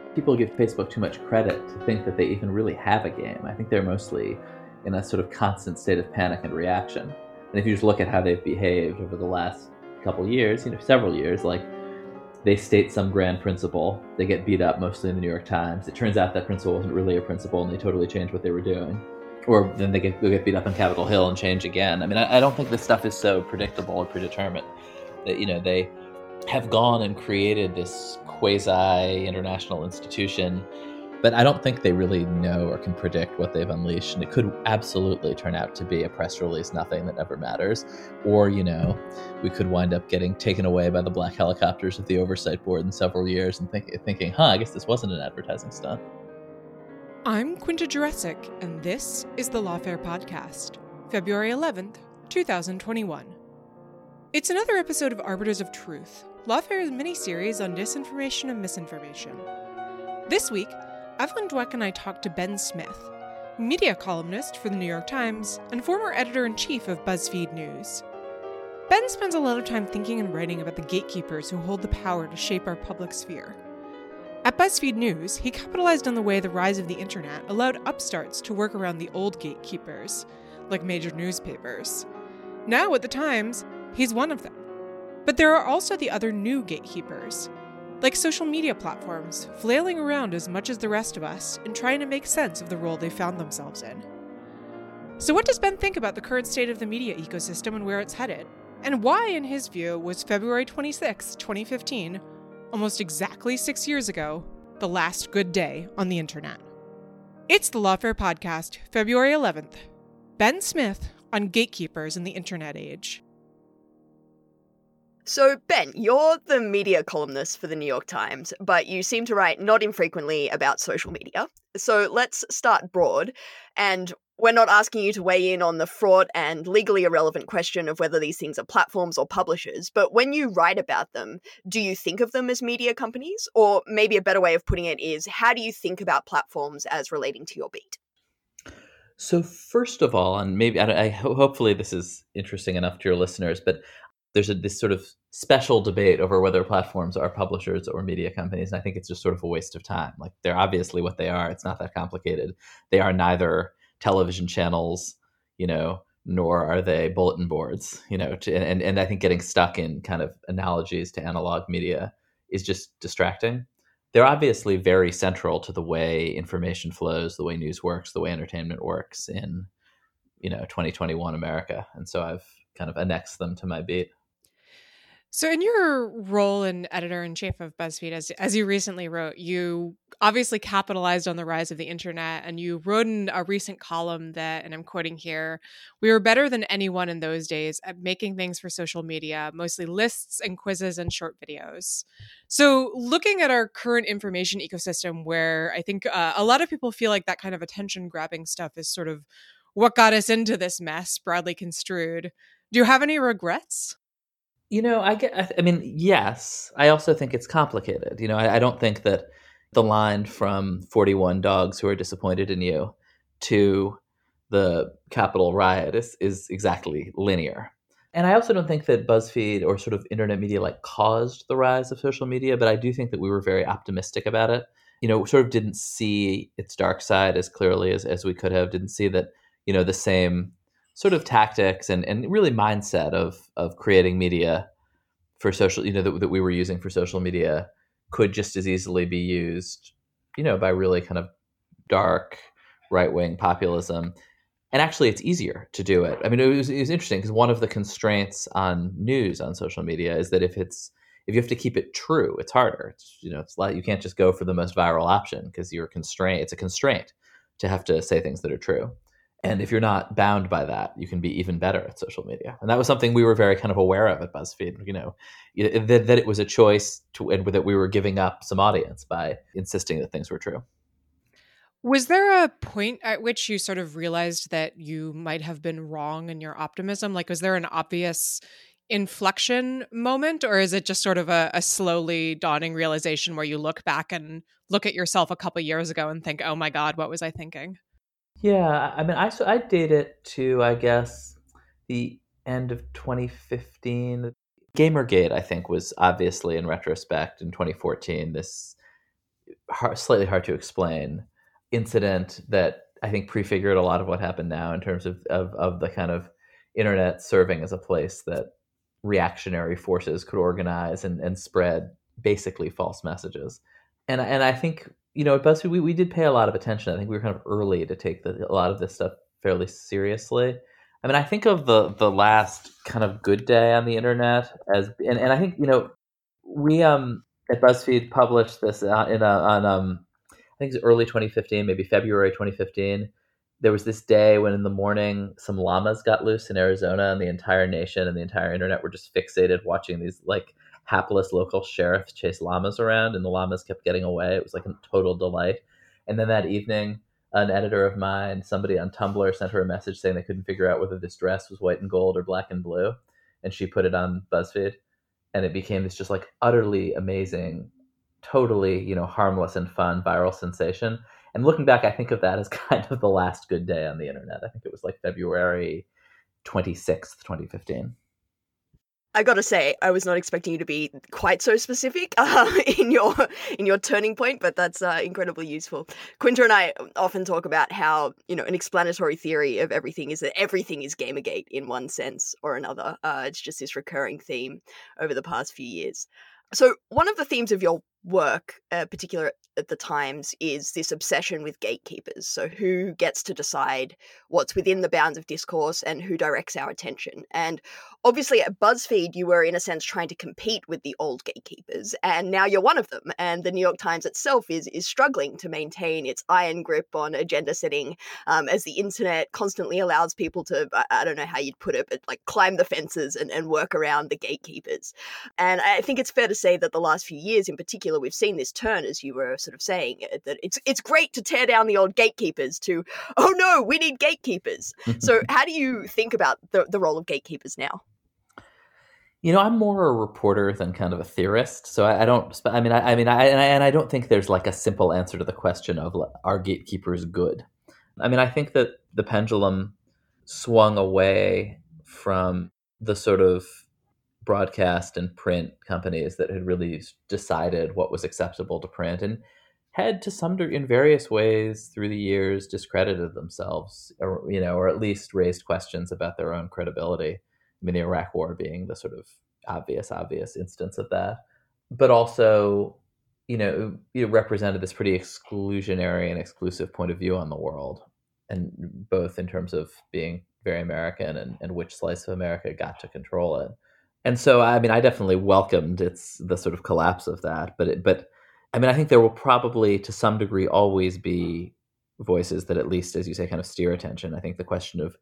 People give Facebook too much credit to think that they even really have a game. I think they're mostly in a sort of constant state of panic and reaction. And if you just look at how they've behaved over the last couple years, several years, like they state some grand principle, they get beat up mostly in the New York Times. It turns out that principle wasn't really a principle and they totally changed what they were doing. Or then they get beat up on Capitol Hill and change again. I mean, I don't think this stuff is so predictable or predetermined that, they have gone and created this quasi-international institution, but I don't think they really know or can predict what they've unleashed, and it could absolutely turn out to be a press release, nothing that never matters, or, we could wind up getting taken away by the black helicopters of the oversight board in several years and thinking, I guess this wasn't an advertising stunt. I'm Quinta Jurecic, and this is the Lawfare Podcast, February 11th, 2021. It's another episode of Arbiters of Truth, Lawfare's mini-series on disinformation and misinformation. This week, Evelyn Dweck and I talked to Ben Smith, media columnist for the New York Times and former editor-in-chief of BuzzFeed News. Ben spends a lot of time thinking and writing about the gatekeepers who hold the power to shape our public sphere. At BuzzFeed News, he capitalized on the way the rise of the internet allowed upstarts to work around the old gatekeepers, like major newspapers. Now, at the Times, he's one of them. But there are also the other new gatekeepers, like social media platforms, flailing around as much as the rest of us and trying to make sense of the role they found themselves in. So what does Ben think about the current state of the media ecosystem and where it's headed? And why, in his view, was February 26, 2015, almost exactly 6 years ago, the last good day on the internet? It's the Lawfare Podcast, February 11th. Ben Smith on gatekeepers in the internet age. So, Ben, you're the media columnist for the New York Times, but you seem to write not infrequently about social media. So let's start broad. And we're not asking you to weigh in on the fraught and legally irrelevant question of whether these things are platforms or publishers, but when you write about them, do you think of them as media companies? Or maybe a better way of putting it is, how do you think about platforms as relating to your beat? So first of all, and maybe hopefully this is interesting enough to your listeners, but there's this sort of special debate over whether platforms are publishers or media companies. And I think it's just sort of a waste of time. Like, they're obviously what they are. It's not that complicated. They are neither television channels, nor are they bulletin boards, and I think getting stuck in kind of analogies to analog media is just distracting. They're obviously very central to the way information flows, the way news works, the way entertainment works in, 2021 America. And so I've kind of annexed them to my beat. So in your role in editor-in-chief of BuzzFeed, as you recently wrote, you obviously capitalized on the rise of the internet, and you wrote in a recent column that, and I'm quoting here, "We were better than anyone in those days at making things for social media, mostly lists and quizzes and short videos." So looking at our current information ecosystem, where I think a lot of people feel like that kind of attention-grabbing stuff is sort of what got us into this mess, broadly construed, do you have any regrets? Yes. I also think it's complicated. I don't think that the line from 41 dogs who are disappointed in you to the Capitol riot is exactly linear. And I also don't think that BuzzFeed or sort of internet media caused the rise of social media, but I do think that we were very optimistic about it. Sort of didn't see its dark side as clearly as we could have, didn't see that, the same sort of tactics and really mindset of creating media for social, that we were using for social media could just as easily be used, by really kind of dark right-wing populism. And actually, it's easier to do it. I mean, it was interesting because one of the constraints on news on social media is that if you have to keep it true, it's harder. It's like you can't just go for the most viral option because you're constrained. It's a constraint to have to say things that are true. And if you're not bound by that, you can be even better at social media. And that was something we were very kind of aware of at BuzzFeed, that it was a choice and that we were giving up some audience by insisting that things were true. Was there a point at which you sort of realized that you might have been wrong in your optimism? Like, was there an obvious inflection moment, or is it just sort of a slowly dawning realization where you look back and look at yourself a couple years ago and think, oh my God, what was I thinking? Yeah, I mean, I date it to, I guess, the end of 2015. Gamergate, I think, was obviously, in retrospect, in 2014, this slightly hard to explain incident that I think prefigured a lot of what happened now in terms of the kind of internet serving as a place that reactionary forces could organize and spread basically false messages. And I think, at BuzzFeed, we did pay a lot of attention. I think we were kind of early to take a lot of this stuff fairly seriously. I mean, I think of the last kind of good day on the internet as, and I think, we at BuzzFeed published this I think it's early 2015, maybe February 2015. There was this day when in the morning some llamas got loose in Arizona, and the entire nation and the entire internet were just fixated watching these like hapless local sheriffs chase llamas around, and the llamas kept getting away. It was like a total delight. And then that evening, an editor of mine, somebody on Tumblr, sent her a message saying they couldn't figure out whether this dress was white and gold or black and blue, and she put it on BuzzFeed, and it became this just like utterly amazing, totally, harmless and fun viral sensation. And looking back, I think of that as kind of the last good day on the internet. I think it was like February 26th, 2015. I gotta say, I was not expecting you to be quite so specific in your turning point, but that's incredibly useful. Quinta and I often talk about how, an explanatory theory of everything is that everything is Gamergate in one sense or another. It's just this recurring theme over the past few years. So one of the themes of your work, particular at the Times, is this obsession with gatekeepers. So who gets to decide what's within the bounds of discourse and who directs our attention. And obviously at BuzzFeed, you were in a sense trying to compete with the old gatekeepers, and now you're one of them. And the New York Times itself is struggling to maintain its iron grip on agenda setting, as the internet constantly allows people to, I don't know how you'd put it, but like climb the fences and work around the gatekeepers. And I think it's fair to say that the last few years in particular, we've seen this turn, as you were sort of saying, that it's great to tear down the old gatekeepers to, oh no, we need gatekeepers. So how do you think about the role of gatekeepers now? I'm more a reporter than kind of a theorist. So I don't think there's like a simple answer to the question of, are gatekeepers good? I mean, I think that the pendulum swung away from the sort of broadcast and print companies that had really decided what was acceptable to print, and had to some degree, in various ways through the years, discredited themselves, or at least raised questions about their own credibility. I mean, the Iraq War being the sort of obvious instance of that, but also, it represented this pretty exclusionary and exclusive point of view on the world, and both in terms of being very American and which slice of America got to control it. And so, I mean, I definitely welcomed the sort of collapse of that. But I mean, I think there will probably, to some degree, always be voices that, at least, as you say, kind of steer attention. I think the question of,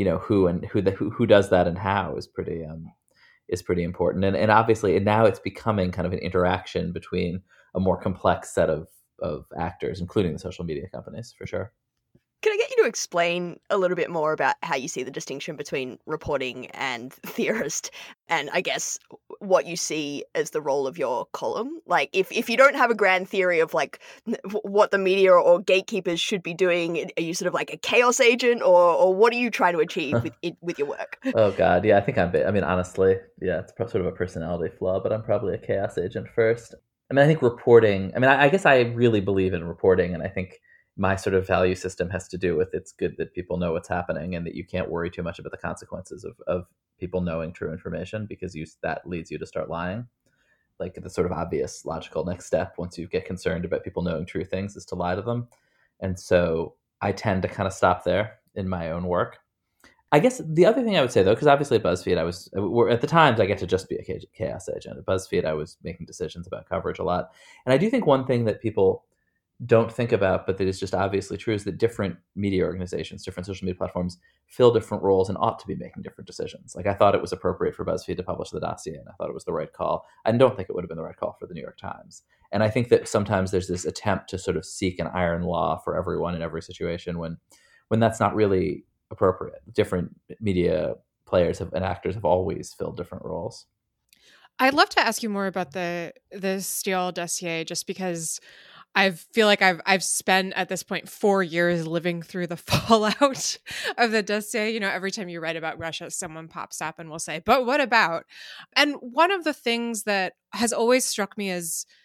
who does that and how is pretty important. And obviously, and now it's becoming kind of an interaction between a more complex set of actors, including the social media companies, for sure. Can I get you to explain a little bit more about how you see the distinction between reporting and theorist, and I guess what you see as the role of your column? Like, if you don't have a grand theory of like what the media or gatekeepers should be doing, are you sort of like a chaos agent, or what are you trying to achieve with your work? Oh God, yeah, I think honestly, yeah, it's sort of a personality flaw, but I'm probably a chaos agent first. I mean, I think reporting. I mean, I guess I really believe in reporting, and I think my sort of value system has to do with, it's good that people know what's happening and that you can't worry too much about the consequences of people knowing true information, because that leads you to start lying. Like, the sort of obvious logical next step once you get concerned about people knowing true things is to lie to them. And so I tend to kind of stop there in my own work. I guess the other thing I would say, though, because obviously at BuzzFeed, at the Times, I get to just be a chaos agent. At BuzzFeed, I was making decisions about coverage a lot. And I do think one thing that people don't think about, but that is just obviously true, is that different media organizations, different social media platforms fill different roles and ought to be making different decisions. Like, I thought it was appropriate for BuzzFeed to publish the dossier, and I thought it was the right call. I don't think it would have been the right call for the New York Times. And I think that sometimes there's this attempt to sort of seek an iron law for everyone in every situation when that's not really appropriate. Different media players and actors have always filled different roles. I'd love to ask you more about the Steele dossier, just because I feel like I've spent at this point 4 years living through the fallout of the dossier. Every time you write about Russia, someone pops up and will say, but what about? And one of the things that has always struck me as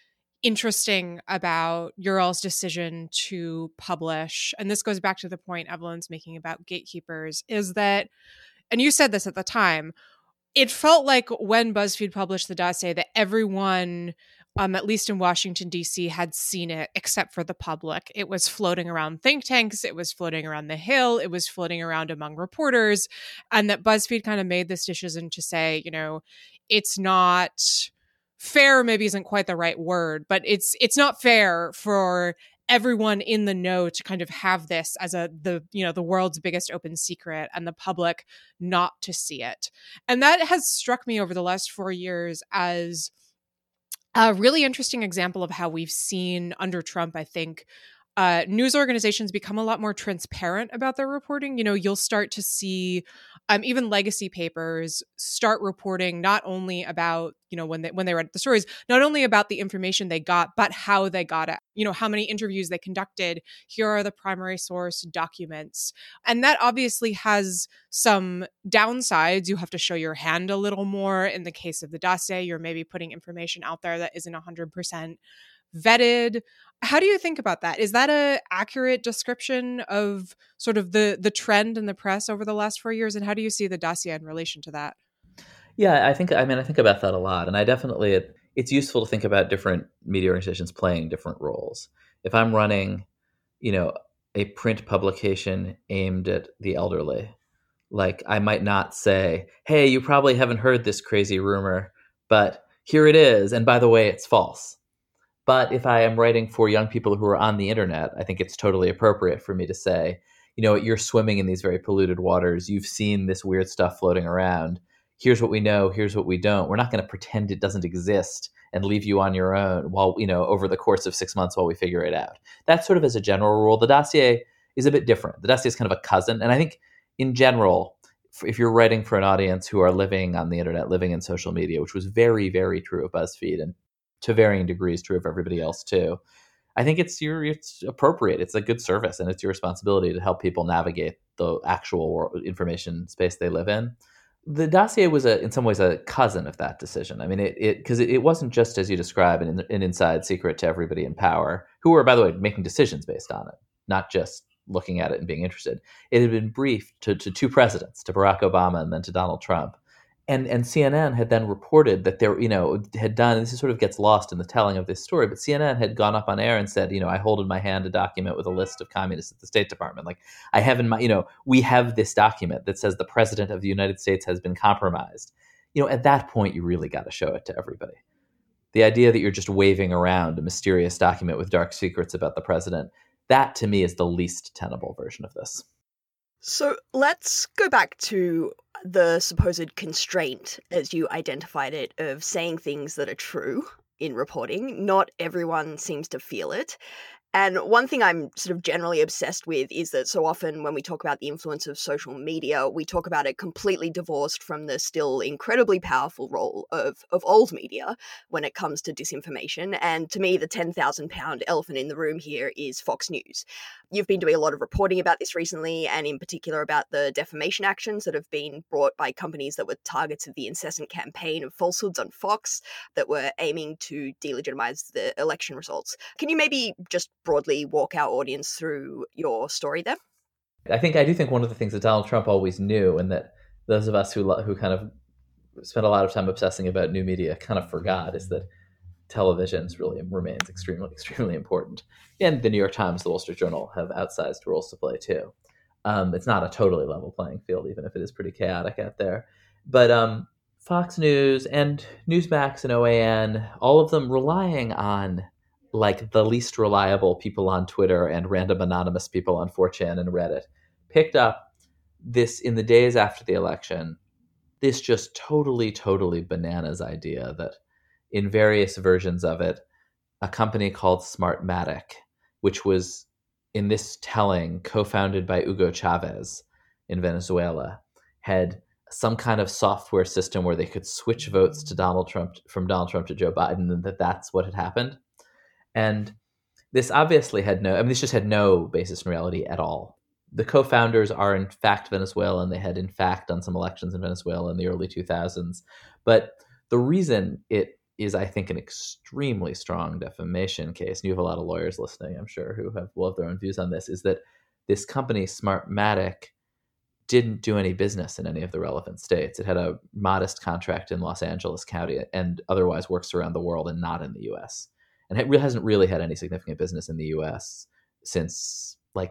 interesting about Ural's decision to publish, and this goes back to the point Evelyn's making about gatekeepers, is that, and you said this at the time, it felt like when BuzzFeed published the dossier that everyone, at least in Washington, D.C., had seen it except for the public. It was floating around think tanks. It was floating around the Hill. It was floating around among reporters. And that BuzzFeed kind of made this decision to say, it's not fair, maybe isn't quite the right word, but it's not fair for everyone in the know to kind of have this as the world's biggest open secret and the public not to see it. And that has struck me over the last 4 years as a really interesting example of how we've seen under Trump, I think, news organizations become a lot more transparent about their reporting. You'll start to see even legacy papers start reporting not only about, when they read the stories, not only about the information they got, but how they got it, how many interviews they conducted. Here are the primary source documents. And that obviously has some downsides. You have to show your hand a little more. In the case of the dossier, you're maybe putting information out there that isn't 100% vetted. How do you think about that? Is that an accurate description of sort of the trend in the press over the last 4 years? And how do you see the dossier in relation to that? Yeah, I think about that a lot. And I definitely, it's useful to think about different media organizations playing different roles. If I'm running, a print publication aimed at the elderly, like I might not say, hey, you probably haven't heard this crazy rumor, but here it is. And by the way, it's false. But if I am writing for young people who are on the internet, I think it's totally appropriate for me to say, you're swimming in these very polluted waters. You've seen this weird stuff floating around. Here's what we know. Here's what we don't. We're not going to pretend it doesn't exist and leave you on your own while, over the course of 6 months while we figure it out. That's sort of as a general rule. The dossier is a bit different. The dossier is kind of a cousin. And I think in general, if you're writing for an audience who are living on the internet, living in social media, which was very, very true of BuzzFeed and to varying degrees true of everybody else too, I think it's appropriate. It's a good service, and it's your responsibility to help people navigate the actual information space they live in. The dossier was in some ways a cousin of that decision. I mean, because it wasn't just as you describe an inside secret to everybody in power, who were, by the way, making decisions based on it, not just looking at it and being interested. It had been briefed to two presidents, to Barack Obama and then to Donald Trump. And CNN had then reported that there, had done, this sort of gets lost in the telling of this story, but CNN had gone up on air and said, I hold in my hand a document with a list of communists at the State Department. Like, I have in my, we have this document that says the president of the United States has been compromised. At that point, you really got to show it to everybody. The idea that you're just waving around a mysterious document with dark secrets about the president, that to me is the least tenable version of this. So let's go back to the supposed constraint, as you identified it, of saying things that are true in reporting. Not everyone seems to feel it. And one thing I'm sort of generally obsessed with is that so often when we talk about the influence of social media, we talk about it completely divorced from the still incredibly powerful role of old media when it comes to disinformation. And to me, the 10,000-pound elephant in the room here is Fox News. You've been doing a lot of reporting about this recently, and in particular about the defamation actions that have been brought by companies that were targets of the incessant campaign of falsehoods on Fox that were aiming to delegitimize the election results. Can you maybe just broadly walk our audience through your story there? I do think one of the things that Donald Trump always knew, and that those of us who kind of spent a lot of time obsessing about new media kind of forgot, is that television really remains extremely, extremely important. And the New York Times, the Wall Street Journal have outsized roles to play too. It's not a totally level playing field, even if it is pretty chaotic out there. But Fox News and Newsmax and OAN, all of them relying on like the least reliable people on Twitter and random anonymous people on 4chan and Reddit, picked up this in the days after the election, this just totally, totally bananas idea that in various versions of it, a company called Smartmatic, which was in this telling co-founded by Hugo Chavez in Venezuela, had some kind of software system where they could switch votes to Donald Trump from Donald Trump to Joe Biden, and that's what had happened. And this obviously this just had no basis in reality at all. The co-founders are in fact Venezuelan. They had in fact done some elections in Venezuela in the early 2000s. But the reason it is, I think, an extremely strong defamation case, and you have a lot of lawyers listening, I'm sure, who will have their own views on this, is that this company, Smartmatic, didn't do any business in any of the relevant states. It had a modest contract in Los Angeles County and otherwise works around the world and not in the US. And it hasn't really had any significant business in the US since like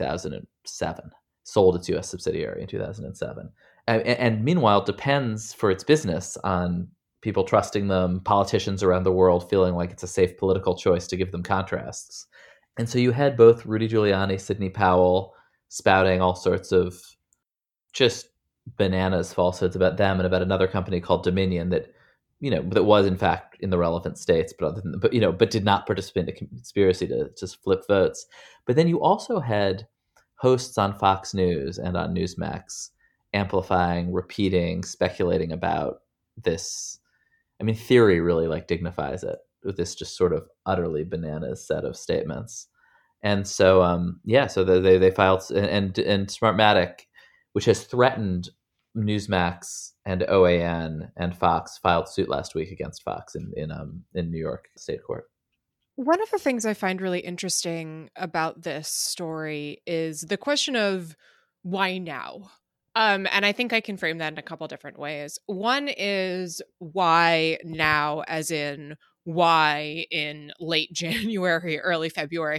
2007, sold its US subsidiary in 2007. And meanwhile, depends for its business on people trusting them, politicians around the world feeling like it's a safe political choice to give them contrasts. And so you had both Rudy Giuliani, Sidney Powell spouting all sorts of just bananas falsehoods about them and about another company called Dominion that, that was in fact in the relevant states, but did not participate in a conspiracy to just flip votes. But then you also had hosts on Fox News and on Newsmax amplifying, repeating, speculating about this. I mean, theory really like dignifies it with this just sort of utterly bananas set of statements. And so, so they filed, and Smartmatic, which has threatened Newsmax and OAN and Fox, filed suit last week against Fox in New York State Court. One of the things I find really interesting about this story is the question of why now? And I think I can frame that in a couple different ways. One is why now, as in why in late January, early February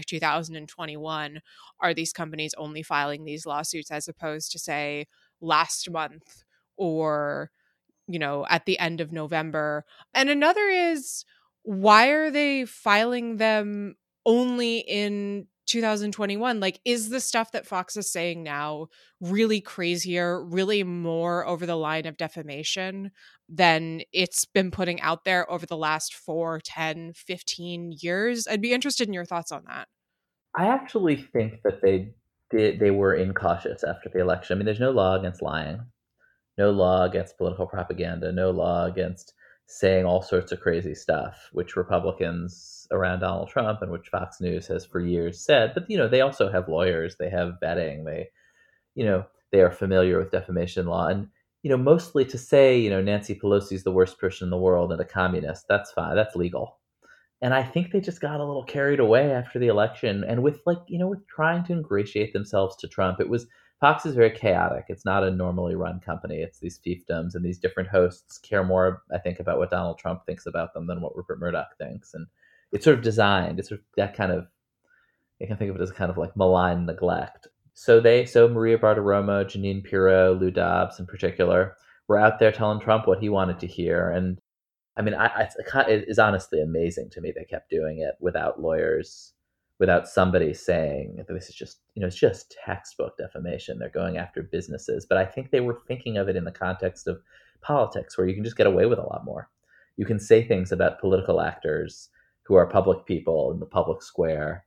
2021 are these companies only filing these lawsuits as opposed to, say, last month or, at the end of November. And another is, why are they filing them only in 2021? Like, is the stuff that Fox is saying now really crazier, really more over the line of defamation than it's been putting out there over the last 4, 10, 15 years? I'd be interested in your thoughts on that. I actually think that they were incautious after the election. I mean, there's no law against lying, no law against political propaganda, no law against saying all sorts of crazy stuff, which Republicans around Donald Trump and which Fox News has for years said. But, they also have lawyers, they have vetting, they are familiar with defamation law. And, mostly to say, Nancy Pelosi's the worst person in the world and a communist, that's fine, that's legal. And I think they just got a little carried away after the election. And with with trying to ingratiate themselves to Trump, Fox is very chaotic. It's not a normally run company. It's these fiefdoms, and these different hosts care more, I think, about what Donald Trump thinks about them than what Rupert Murdoch thinks. And it's sort of designed. It's sort of that kind of, I can think of it as kind of like malign neglect. So Maria Bartiromo, Jeanine Pirro, Lou Dobbs in particular, were out there telling Trump what he wanted to hear. And I mean, it is honestly amazing to me they kept doing it without lawyers, without somebody saying that this is just, it's just textbook defamation. They're going after businesses. But I think they were thinking of it in the context of politics, where you can just get away with a lot more. You can say things about political actors who are public people in the public square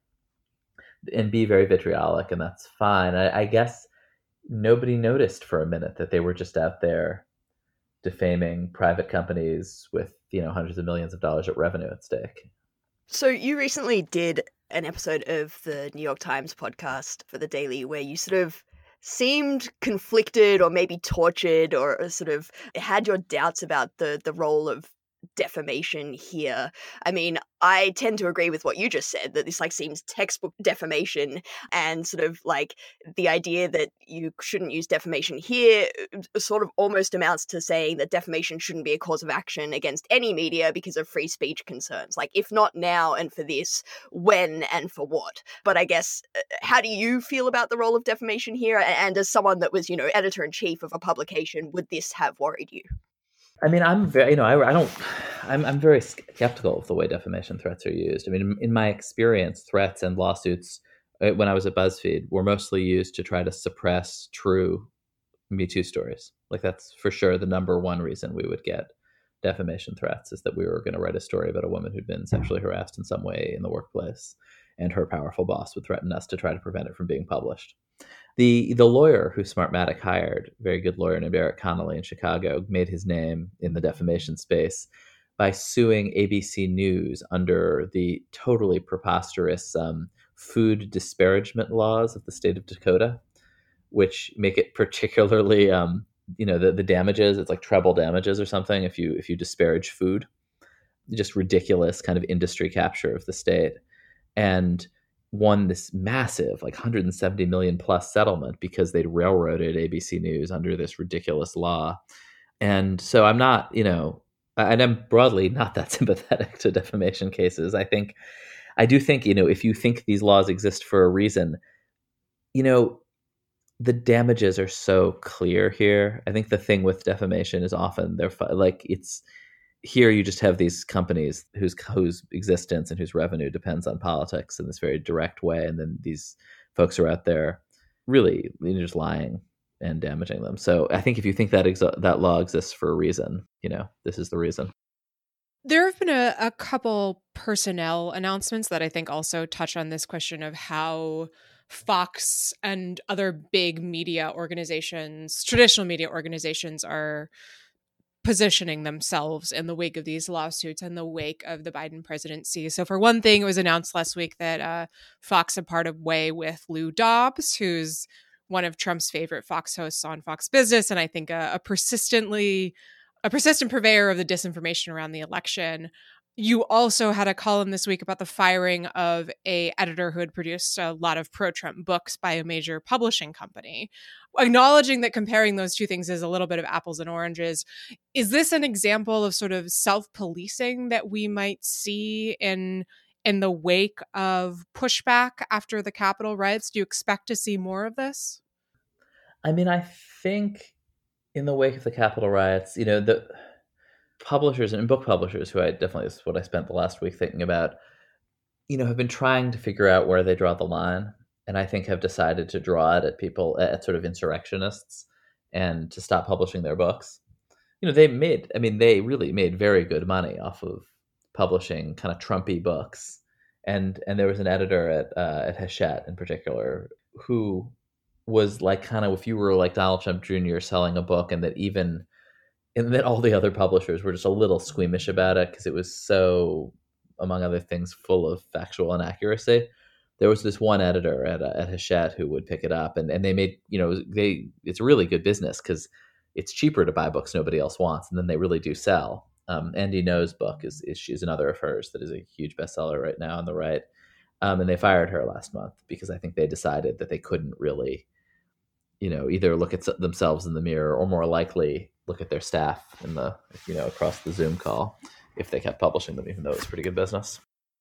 and be very vitriolic, and that's fine. I guess nobody noticed for a minute that they were just out there defaming private companies with, hundreds of millions of dollars of revenue at stake. So you recently did an episode of the New York Times podcast for The Daily where you sort of seemed conflicted or maybe tortured or sort of had your doubts about the role of defamation here. I mean, I tend to agree with what you just said, that this seems textbook defamation, and sort of the idea that you shouldn't use defamation here sort of almost amounts to saying that defamation shouldn't be a cause of action against any media because of free speech concerns. If not now and for this, when and for what? But I guess, how do you feel about the role of defamation here? And as someone that was, editor-in-chief of a publication, would this have worried you? I mean, I'm very, I'm very skeptical of the way defamation threats are used. I mean, in my experience, threats and lawsuits when I was at BuzzFeed were mostly used to try to suppress true Me Too stories. That's for sure the number one reason we would get defamation threats, is that we were going to write a story about a woman who'd been sexually harassed in some way in the workplace, and her powerful boss would threaten us to try to prevent it from being published. The lawyer who Smartmatic hired, very good lawyer named Eric Connolly in Chicago, made his name in the defamation space by suing ABC News under the totally preposterous food disparagement laws of the state of Dakota, which make it particularly, the damages, it's like treble damages or something if you disparage food. just ridiculous kind of industry capture of the state, and won this massive, like 170 million plus settlement because they'd railroaded ABC News under this ridiculous law. And so I'm not, and I'm broadly not that sympathetic to defamation cases. I do think, if you think these laws exist for a reason, the damages are so clear here. I think the thing with defamation is often it's here you just have these companies whose existence and whose revenue depends on politics in this very direct way, and then these folks are out there really just lying and damaging them. So I think if you think that that law exists for a reason, this is the reason. There have been a couple personnel announcements that I think also touch on this question of how Fox and other big media organizations, traditional media organizations, are positioning themselves in the wake of these lawsuits and the wake of the Biden presidency. So for one thing, it was announced last week that Fox had parted way with Lou Dobbs, who's one of Trump's favorite Fox hosts on Fox Business, and I think a persistent purveyor of the disinformation around the election. You also had a column this week about the firing of an editor who had produced a lot of pro-Trump books by a major publishing company. Acknowledging that comparing those two things is a little bit of apples and oranges, is this an example of sort of self-policing that we might see in the wake of pushback after the Capitol riots? Do you expect to see more of this? I mean, I think in the wake of the Capitol riots, the publishers and book publishers, who is what I spent the last week thinking about, have been trying to figure out where they draw the line, and I think have decided to draw it at sort of insurrectionists and to stop publishing their books. They really made very good money off of publishing kind of Trumpy books, and there was an editor at Hachette in particular who was like, kind of, if you were like Donald Trump Jr. selling a book, and that all the other publishers were just a little squeamish about it because it was so, among other things, full of factual inaccuracy. There was this one editor at Hachette who would pick it up, and they made, it's a really good business because it's cheaper to buy books nobody else wants, and then they really do sell. Andy Ngo's book she's another of hers that is a huge bestseller right now on the right. And they fired her last month because I think they decided that they couldn't really, either look at themselves in the mirror or, more likely, look at their staff across the Zoom call if they kept publishing them, even though it's pretty good business.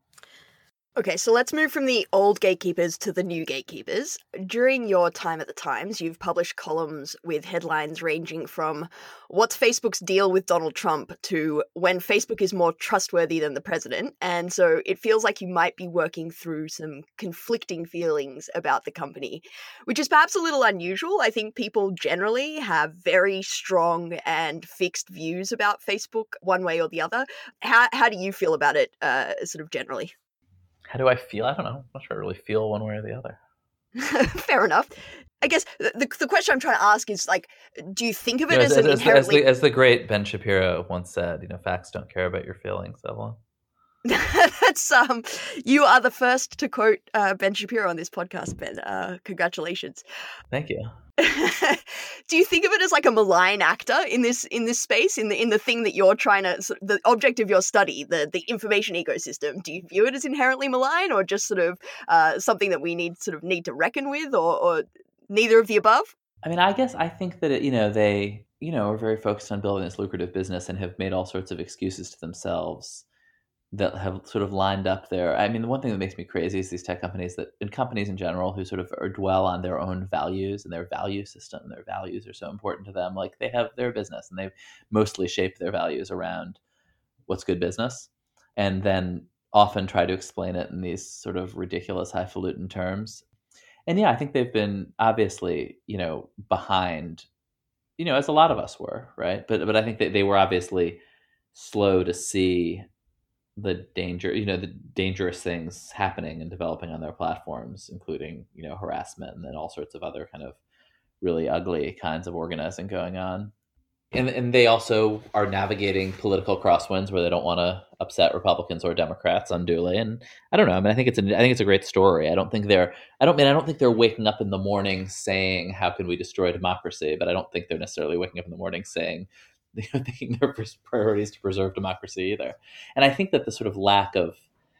Okay, so let's move from the old gatekeepers to the new gatekeepers. During your time at the Times, you've published columns with headlines ranging from "What's Facebook's deal with Donald Trump?" to "When Facebook is more trustworthy than the president." And so it feels like you might be working through some conflicting feelings about the company, which is perhaps a little unusual. I think people generally have very strong and fixed views about Facebook one way or the other. How do you feel about it, sort of generally? How do I feel? I don't know. I'm not sure I really feel one way or the other. Fair enough. I guess the question I'm trying to ask is, like, do you think of it as an inherently... As the great Ben Shapiro once said, facts don't care about your feelings, Evelyn. That's you are the first to quote Ben Shapiro on this podcast, Ben. Congratulations. Thank you. Do you think of it as like a malign actor in this space, in the thing that you're trying to, the object of your study, the information ecosystem? Do you view it as inherently malign, or just sort of something that we need to reckon with, or neither of the above? I mean, I guess I think that they are very focused on building this lucrative business and have made all sorts of excuses to themselves that have sort of lined up there. I mean, the one thing that makes me crazy is these tech companies and companies in general who sort of dwell on their own values and their value system. Their values are so important to them. Like, they have their business and they've mostly shaped their values around what's good business, and then often try to explain it in these sort of ridiculous highfalutin terms. And yeah, I think they've been obviously, behind, as a lot of us were, right? But I think that they were obviously slow to see the dangerous things happening and developing on their platforms, including, harassment and then all sorts of other kind of really ugly kinds of organizing going on. And they also are navigating political crosswinds where they don't want to upset Republicans or Democrats unduly. And I don't know. I mean, I think it's a great story. I don't think they're waking up in the morning saying, how can we destroy democracy? But I don't think they're necessarily waking up in the morning saying, thinking their priority is to preserve democracy either. And I think that the sort of lack of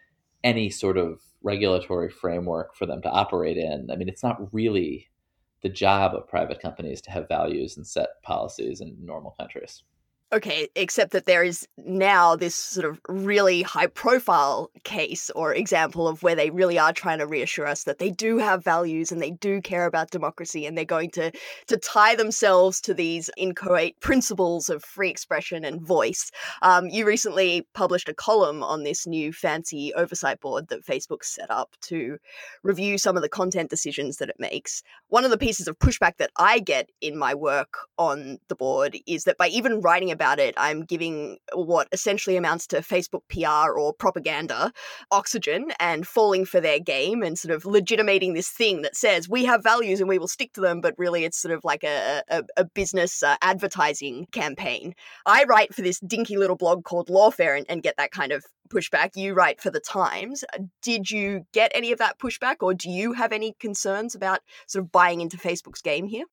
any sort of regulatory framework for them to operate in, I mean, it's not really the job of private companies to have values and set policies in normal countries. Okay, except that there is now this sort of really high-profile case or example of where they really are trying to reassure us that they do have values and they do care about democracy, and they're going to tie themselves to these inchoate principles of free expression and voice. You recently published a column on this new fancy oversight board that Facebook set up to review some of the content decisions that it makes. One of the pieces of pushback that I get in my work on the board is that by even writing about it, I'm giving what essentially amounts to Facebook PR or propaganda oxygen and falling for their game and sort of legitimating this thing that says we have values and we will stick to them, but really it's sort of like a business advertising campaign. I write for this dinky little blog called Lawfare and get that kind of pushback. You write for the Times. Did you get any of that pushback, or do you have any concerns about sort of buying into Facebook's game here?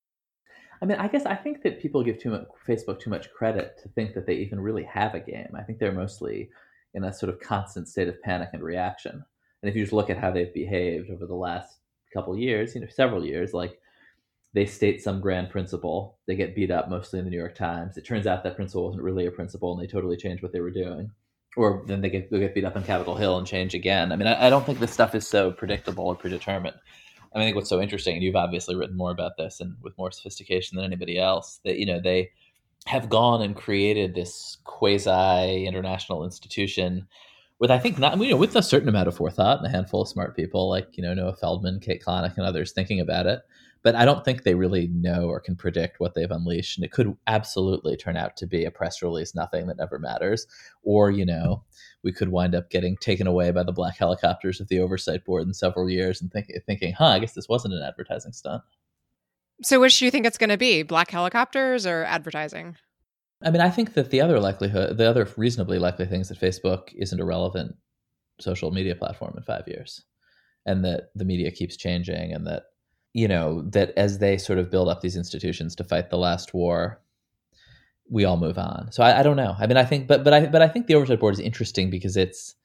I mean, I think that people give Facebook too much credit to think that they even really have a game. I think they're mostly in a sort of constant state of panic and reaction. And if you just look at how they've behaved over the last couple of years, several years, like they state some grand principle, they get beat up mostly in the New York Times. It turns out that principle wasn't really a principle, and they totally changed what they were doing. Or then they get beat up on Capitol Hill and change again. I mean, I don't think this stuff is so predictable or predetermined. I think what's so interesting, and you've obviously written more about this and with more sophistication than anybody else, that they have gone and created this quasi-international institution with, I think, not with a certain amount of forethought and a handful of smart people like Noah Feldman, Kate Klonick, and others thinking about it. But I don't think they really know or can predict what they've unleashed, and it could absolutely turn out to be a press release, nothing that never matters, or we could wind up getting taken away by the black helicopters of the oversight board in several years and thinking, I guess this wasn't an advertising stunt. So which do you think it's going to be, black helicopters or advertising? I mean, I think that the other reasonably likely things that Facebook isn't a relevant social media platform in 5 years, and that the media keeps changing, and that, that as they sort of build up these institutions to fight the last war, we all move on. So I don't know. I mean, I think, but I think the oversight board is interesting because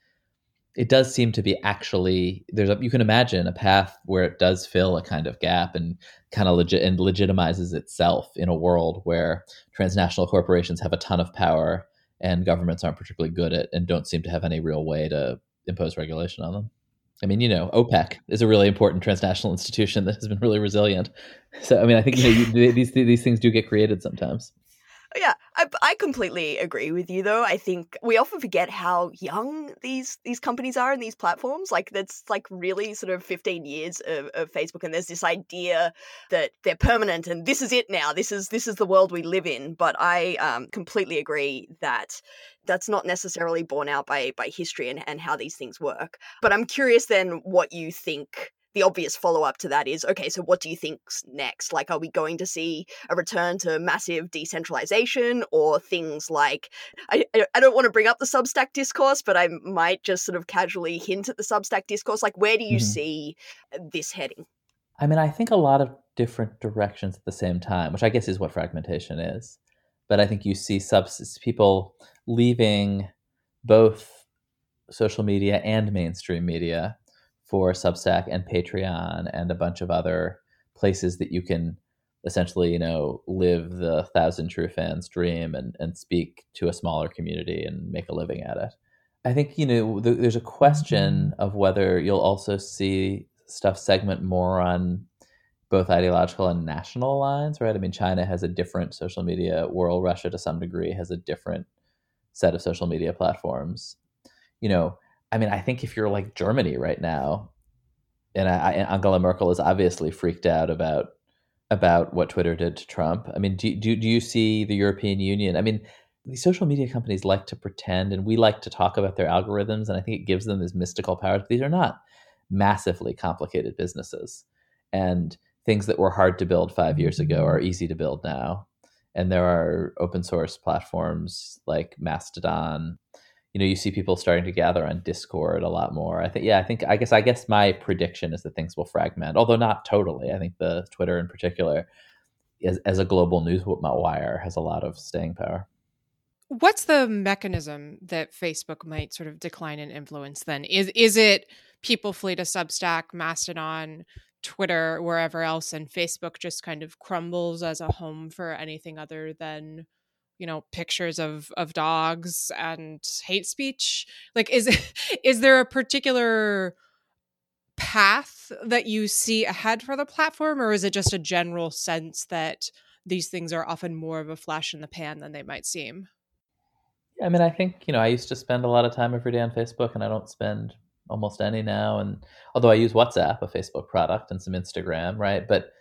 it does seem to be actually you can imagine a path where it does fill a kind of gap and kind of legitimizes itself in a world where transnational corporations have a ton of power and governments aren't particularly good at and don't seem to have any real way to impose regulation on them. I mean, OPEC is a really important transnational institution that has been really resilient. So, I mean, I think these things do get created sometimes. Yeah, I completely agree with you, though. I think we often forget how young these companies are and these platforms. Like, that's like really sort of 15 years of Facebook, and there's this idea that they're permanent and this is it now. This is the world we live in. But I completely agree that that's not necessarily borne out by history and how these things work. But I'm curious then what you think. The obvious follow-up to that is, okay, so what do you think's next? Like, are we going to see a return to massive decentralization, or things like, I don't want to bring up the Substack discourse, but I might just sort of casually hint at the Substack discourse. Like, where do you see this heading? I mean, I think a lot of different directions at the same time, which I guess is what fragmentation is. But I think you see people leaving both social media and mainstream media for Substack and Patreon and a bunch of other places that you can essentially, live the 1,000 True Fans dream and speak to a smaller community and make a living at it. I think, there's a question of whether you'll also see stuff segment more on both ideological and national lines, right? I mean, China has a different social media world. Russia, to some degree, has a different set of social media platforms. I mean, I think if you're like Germany right now, and Angela Merkel is obviously freaked out about what Twitter did to Trump. I mean, do you see the European Union? I mean, these social media companies like to pretend, and we like to talk about their algorithms, and I think it gives them this mystical power. These are not massively complicated businesses, and things that were hard to build 5 years ago are easy to build now. And there are open source platforms like Mastodon. You see people starting to gather on Discord a lot more. I guess my prediction is that things will fragment, although not totally. I think Twitter in particular, as a global news wire, has a lot of staying power. What's the mechanism that Facebook might sort of decline in influence then? Is it people flee to Substack, Mastodon, Twitter, wherever else, and Facebook just kind of crumbles as a home for anything other than, pictures of dogs and hate speech? Like, is there a particular path that you see ahead for the platform, or is it just a general sense that these things are often more of a flash in the pan than they might seem? I mean, I think, I used to spend a lot of time every day on Facebook, and I don't spend almost any now. And although I use WhatsApp, a Facebook product, and some Instagram, right? But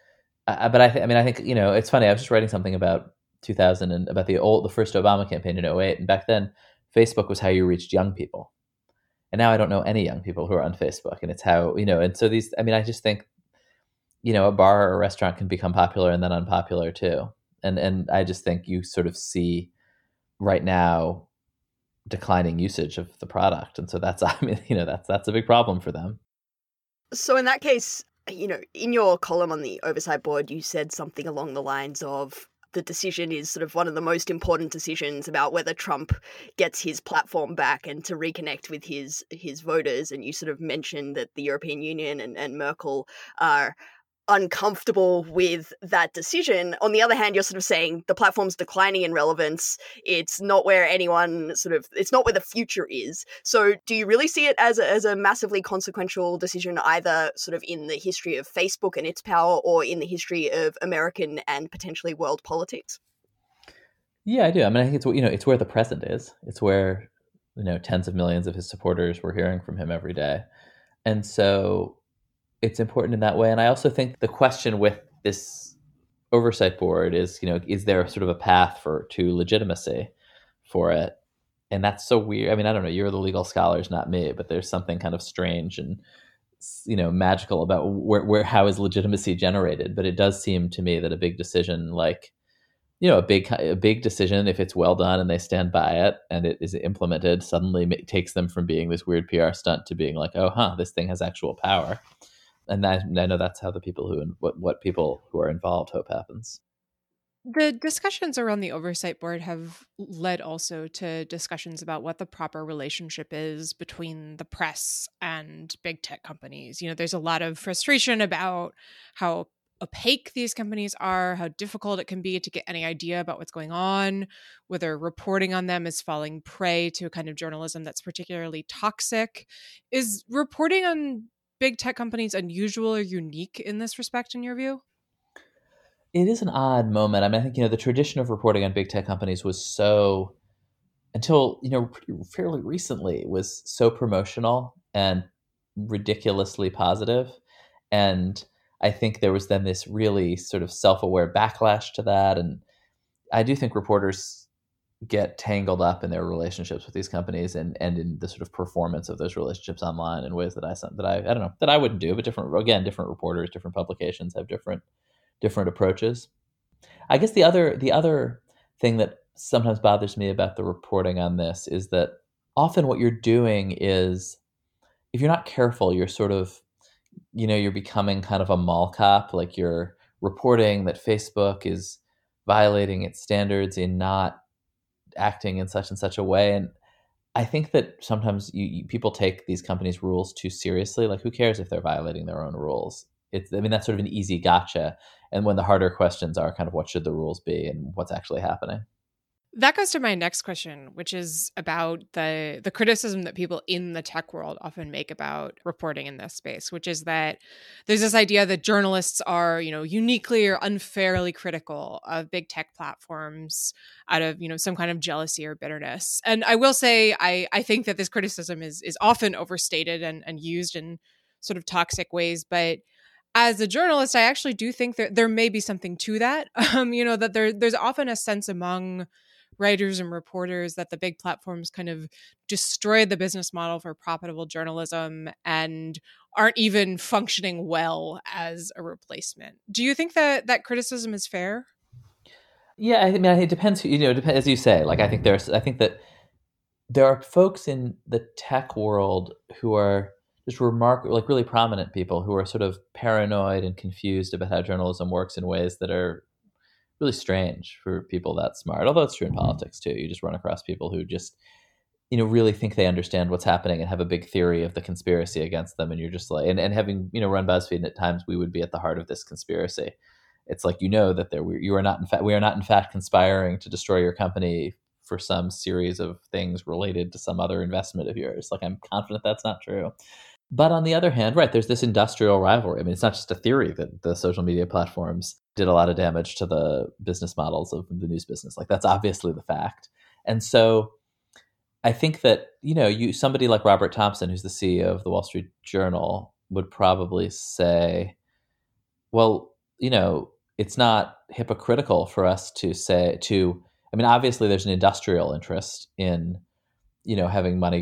I think, it's funny. I was just writing something about 2000 and about the first Obama campaign in 2008. And back then, Facebook was how you reached young people. And now I don't know any young people who are on Facebook. And it's how, and so I just think, a bar or a restaurant can become popular and then unpopular too. And I just think you sort of see right now declining usage of the product, and so that's that's a big problem for them. So in that case, in your column on the oversight board, you said something along the lines of the decision is sort of one of the most important decisions about whether Trump gets his platform back and to reconnect with his voters. And you sort of mentioned that the European Union and Merkel are uncomfortable with that decision. On the other hand, you're sort of saying the platform's declining in relevance. It's not where it's not where the future is. So do you really see it as a massively consequential decision, either sort of in the history of Facebook and its power, or in the history of American and potentially world politics? Yeah, I do. I mean, I think it's where the present is. It's where, tens of millions of his supporters were hearing from him every day. And so it's important in that way. And I also think the question with this oversight board is, is there sort of a path to legitimacy for it? And that's so weird. I mean, I don't know, you're the legal scholars, not me, but there's something kind of strange and, magical about how is legitimacy generated. But it does seem to me that a big decision like, a big decision, if it's well done and they stand by it and it is implemented, suddenly takes them from being this weird PR stunt to being like, this thing has actual power. And I know that's how the people what people who are involved hope happens. The discussions around the oversight board have led also to discussions about what the proper relationship is between the press and big tech companies. There's a lot of frustration about how opaque these companies are, how difficult it can be to get any idea about what's going on, whether reporting on them is falling prey to a kind of journalism that's particularly toxic. Is reporting on big tech companies unusual or unique in this respect, in your view? It is an odd moment. I mean, I think, the tradition of reporting on big tech companies was so, until, fairly recently, was so promotional and ridiculously positive. And I think there was then this really sort of self-aware backlash to that. And I do think reporters get tangled up in their relationships with these companies and in the sort of performance of those relationships online in ways that I don't know, that I wouldn't do, but different reporters, different publications have different approaches. I guess the other thing that sometimes bothers me about the reporting on this is that often what you're doing is, if you're not careful, you're sort of, you're becoming kind of a mall cop. Like, you're reporting that Facebook is violating its standards in not acting in such and such a way. And I think that sometimes people take these companies' rules too seriously. Like, who cares if they're violating their own rules? That's sort of an easy gotcha. And when the harder questions are kind of what should the rules be and what's actually happening. That goes to my next question, which is about the criticism that people in the tech world often make about reporting in this space, which is that there's this idea that journalists are, uniquely or unfairly critical of big tech platforms out of, some kind of jealousy or bitterness. And I will say, I think that this criticism is often overstated and used in sort of toxic ways. But as a journalist, I actually do think that there may be something to that. That there's often a sense among writers and reporters that the big platforms kind of destroy the business model for profitable journalism and aren't even functioning well as a replacement. Do you think that criticism is fair? Yeah, I mean, it depends. As you say. Like, I think that there are folks in the tech world who are just remarkable, like really prominent people who are sort of paranoid and confused about how journalism works in ways that are really strange for people that smart. Although it's true in politics too. You just run across people who just, really think they understand what's happening and have a big theory of the conspiracy against them. And you're just like, and having, run BuzzFeed, and at times we would be at the heart of this conspiracy. It's like, that we are not in fact conspiring to destroy your company for some series of things related to some other investment of yours. Like, I'm confident that's not true. But on the other hand, right, there's this industrial rivalry. I mean, it's not just a theory that the social media platforms did a lot of damage to the business models of the news business. Like, that's obviously the fact. And so I think that, somebody like Robert Thompson, who's the CEO of the Wall Street Journal, would probably say, well, it's not hypocritical for us to obviously there's an industrial interest in, having money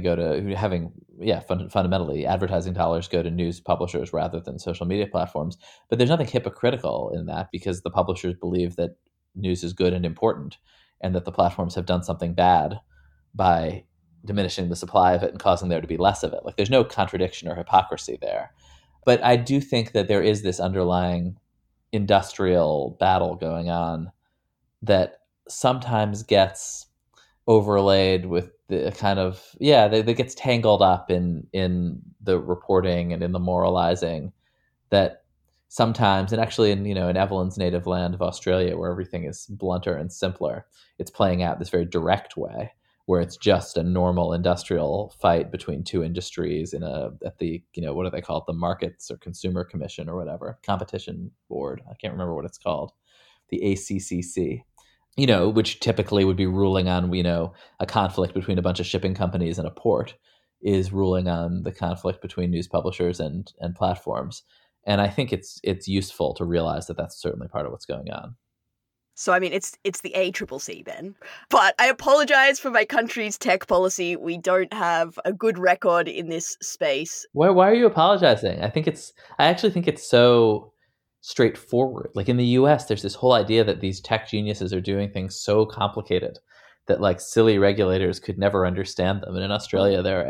fundamentally advertising dollars go to news publishers rather than social media platforms. But there's nothing hypocritical in that, because the publishers believe that news is good and important, and that the platforms have done something bad by diminishing the supply of it and causing there to be less of it. Like, there's no contradiction or hypocrisy there. But I do think that there is this underlying industrial battle going on that sometimes gets overlaid with the kind of, that gets tangled up in the reporting and in the moralizing, that sometimes, and actually in Evelyn's native land of Australia, where everything is blunter and simpler, it's playing out this very direct way, where it's just a normal industrial fight between two industries at the, what do they call it? The Markets or Consumer Commission or whatever, Competition Board. I can't remember what it's called. The ACCC, which typically would be ruling on, a conflict between a bunch of shipping companies and a port, is ruling on the conflict between news publishers and platforms. And I think it's useful to realize that that's certainly part of what's going on. So, I mean, it's the ACCC, Ben. But I apologize for my country's tech policy. We don't have a good record in this space. Why are you apologizing? I actually think it's so straightforward. Like, in the US, there's this whole idea that these tech geniuses are doing things so complicated that, like, silly regulators could never understand them. And in Australia, there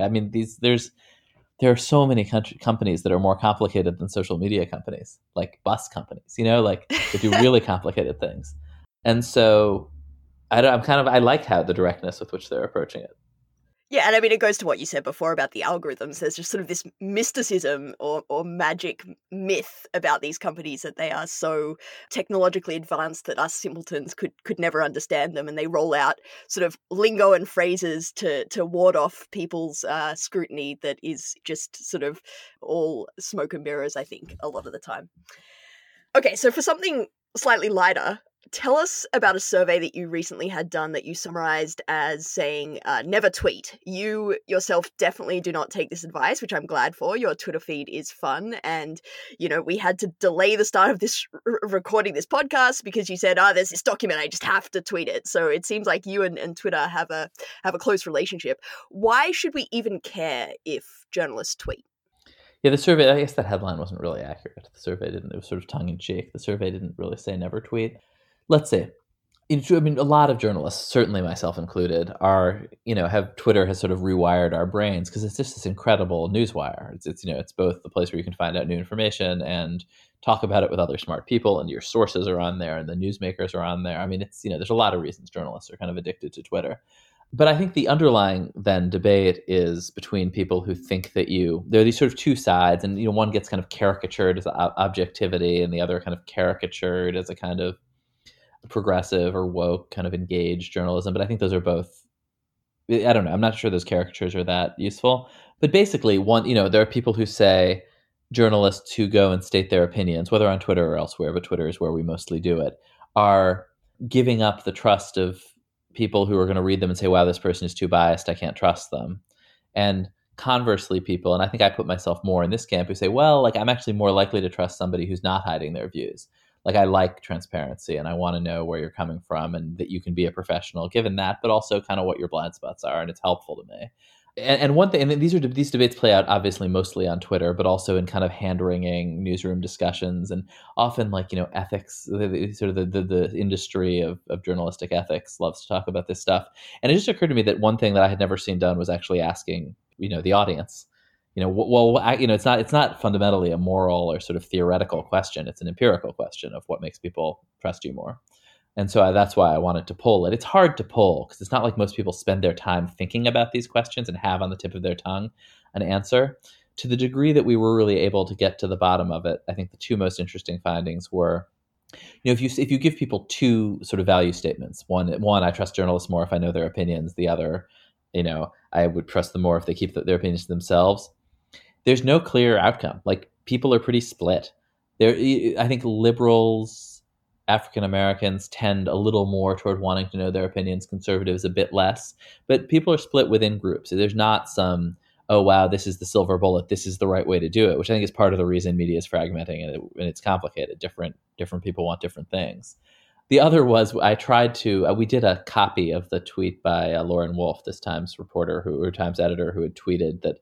are so many companies that are more complicated than social media companies, like bus companies, like, they do really complicated things. And so I like how the directness with which they're approaching it. Yeah, and I mean, it goes to what you said before about the algorithms. There's just sort of this mysticism or magic myth about these companies, that they are so technologically advanced that us simpletons could never understand them, and they roll out sort of lingo and phrases to ward off people's scrutiny that is just sort of all smoke and mirrors, I think, a lot of the time. Okay, so for something slightly lighter, tell us about a survey that you recently had done that you summarized as saying, never tweet. You yourself definitely do not take this advice, which I'm glad for. Your Twitter feed is fun. And, we had to delay the start of this recording this podcast because you said, there's this document, I just have to tweet it. So it seems like you and Twitter have a close relationship. Why should we even care if journalists tweet? Yeah, the survey, I guess that headline wasn't really accurate. The survey it was sort of tongue in cheek. The survey didn't really say never tweet. Let's say, a lot of journalists, certainly myself included, Twitter has sort of rewired our brains, because it's just this incredible newswire. It's both the place where you can find out new information and talk about it with other smart people, and your sources are on there and the newsmakers are on there. I mean, there's a lot of reasons journalists are kind of addicted to Twitter. But I think the underlying then debate is between people who think that there are these sort of two sides, and one gets kind of caricatured as objectivity, and the other kind of caricatured as a kind of progressive or woke kind of engaged journalism. But I think those are both, I don't know, I'm not sure those caricatures are that useful. But basically, there are people who say journalists who go and state their opinions, whether on Twitter or elsewhere, but Twitter is where we mostly do it, are giving up the trust of people who are going to read them and say, wow, this person is too biased, I can't trust them. And conversely, people, and I think I put myself more in this camp, who say, well, like, I'm actually more likely to trust somebody who's not hiding their views. Like, I like transparency, and I want to know where you're coming from, and that you can be a professional given that, but also kind of what your blind spots are, and it's helpful to me. And one thing, and these debates play out obviously mostly on Twitter, but also in kind of hand-wringing newsroom discussions, and often, like, ethics, the industry of journalistic ethics loves to talk about this stuff. And it just occurred to me that one thing that I had never seen done was actually asking, the audience, it's not fundamentally a moral or sort of theoretical question. It's an empirical question of what makes people trust you more. And so that's why I wanted to poll it. It's hard to poll because it's not like most people spend their time thinking about these questions and have on the tip of their tongue an answer. To the degree that we were really able to get to the bottom of it, I think the two most interesting findings were, if you give people two sort of value statements, one, I trust journalists more if I know their opinions. The other, I would trust them more if they keep their opinions to themselves. There's no clear outcome. Like, people are pretty split. I think liberals, African Americans tend a little more toward wanting to know their opinions, conservatives a bit less, but people are split within groups. So there's not some, oh, wow, this is the silver bullet, this is the right way to do it, which I think is part of the reason media is fragmenting and it's complicated. Different people want different things. The other was we did a copy of the tweet by Lauren Wolfe, this Times reporter or Times editor, who had tweeted that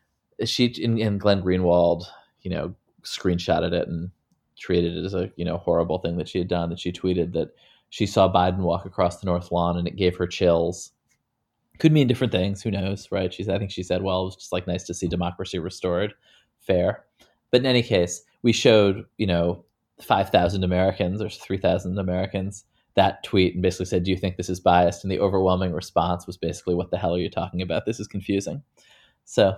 and Glenn Greenwald, screenshotted it and treated it as a horrible thing that she had done. That she tweeted that she saw Biden walk across the North Lawn and it gave her chills. Could mean different things. Who knows, right? I think she said, well, it was just nice to see democracy restored. Fair. But in any case, we showed 5,000 Americans or 3,000 Americans that tweet and basically said, do you think this is biased? And the overwhelming response was basically, what the hell are you talking about? This is confusing. So,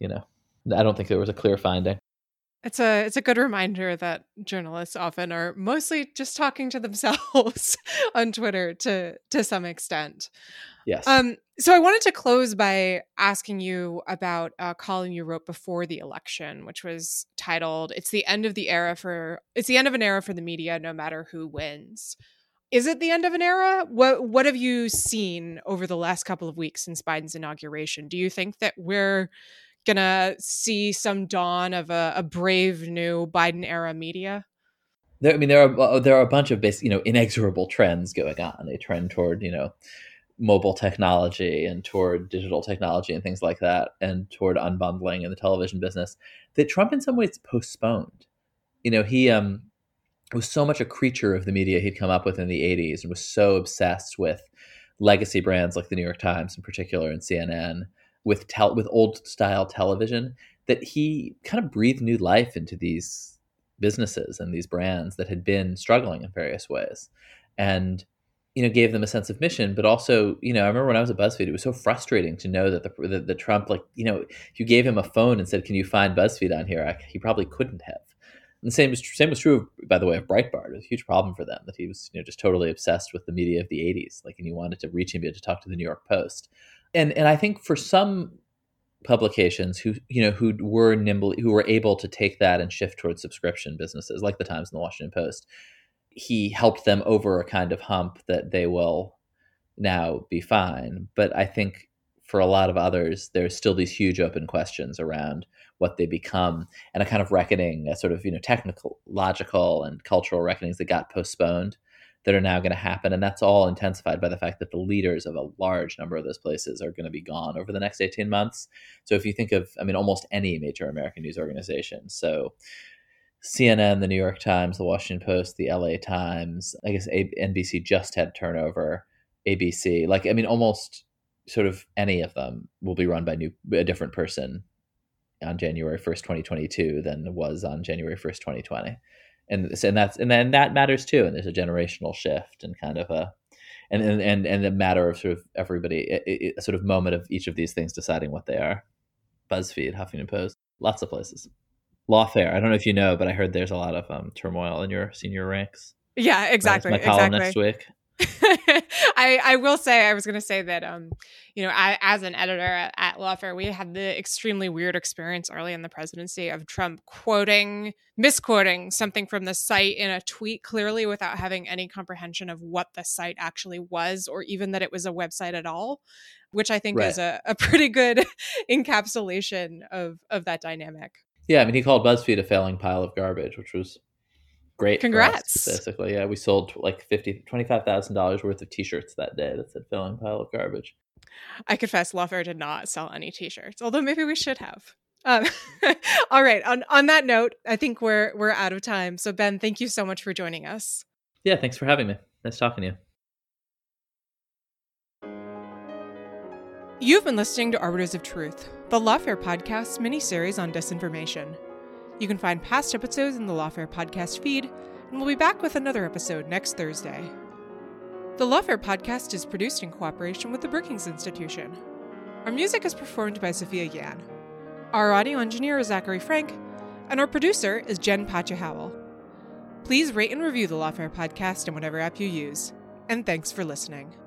I don't think there was a clear finding. It's a good reminder that journalists often are mostly just talking to themselves on Twitter to some extent. Yes. So I wanted to close by asking you about a column you wrote before the election, which was titled "It's the end of an era for the media, no matter who wins." Is it the end of an era? What have you seen over the last couple of weeks since Biden's inauguration? Do you think that we're gonna see some dawn of a brave new Biden era media? There are a bunch of basic, inexorable trends going on. A trend toward, mobile technology and toward digital technology and things like that, and toward unbundling in the television business that Trump in some ways postponed. He was so much a creature of the media he'd come up with in the 80s and was so obsessed with legacy brands like the New York Times in particular and CNN, with old style television, that he kind of breathed new life into these businesses and these brands that had been struggling in various ways, and gave them a sense of mission. But also, I remember when I was at BuzzFeed, it was so frustrating to know that the Trump, if you gave him a phone and said, "Can you find BuzzFeed on here?" He probably couldn't have. And the same was true, by the way, of Breitbart. It was a huge problem for them that he was just totally obsessed with the media of the 80s, and you wanted to reach him, you had to talk to the New York Post. And I think for some publications who were able to take that and shift towards subscription businesses like the Times and the Washington Post, he helped them over a kind of hump that they will now be fine. But I think for a lot of others, there's still these huge open questions around what they become, and a kind of reckoning, a sort of technical, logical, and cultural reckonings that got postponed, that are now going to happen. And that's all intensified by the fact that the leaders of a large number of those places are going to be gone over the next 18 months. So if you think of, almost any major American news organization, so CNN, the New York Times, the Washington Post, the LA Times, I guess NBC just had turnover, ABC, almost sort of any of them will be run by a different person on January 1st, 2022 than was on January 1st, 2020. And that matters too. And there's a generational shift and kind of and the matter of sort of everybody, a sort of moment of each of these things deciding what they are. BuzzFeed, Huffington Post, lots of places. Lawfare. I don't know if you know, but I heard there's a lot of turmoil in your senior ranks. Yeah, exactly. That's my column next week. I will say, I was going to say that, as an editor at Lawfare, we had the extremely weird experience early in the presidency of Trump misquoting something from the site in a tweet, clearly without having any comprehension of what the site actually was, or even that it was a website at all, which I think is a pretty good encapsulation of that dynamic. Yeah, he called BuzzFeed a failing pile of garbage, which was great. Congrats. Basically, yeah, we sold $25,000 worth of T-shirts that day that said "failing pile of garbage." I confess, Lawfare did not sell any T-shirts, although maybe we should have. All right. On that note, I think we're out of time. So Ben, thank you so much for joining us. Yeah, thanks for having me. Nice talking to you. You've been listening to Arbiters of Truth, the Lawfare Podcast's mini-series on disinformation. You can find past episodes in the Lawfare Podcast feed, and we'll be back with another episode next Thursday. The Lawfare podcast is produced in cooperation with the Brookings Institution. Our music is performed by Sophia Yan. Our audio engineer is Zachary Frank, and our producer is Jen Patcha-Howell. Please rate and review the Lawfare podcast in whatever app you use. And thanks for listening.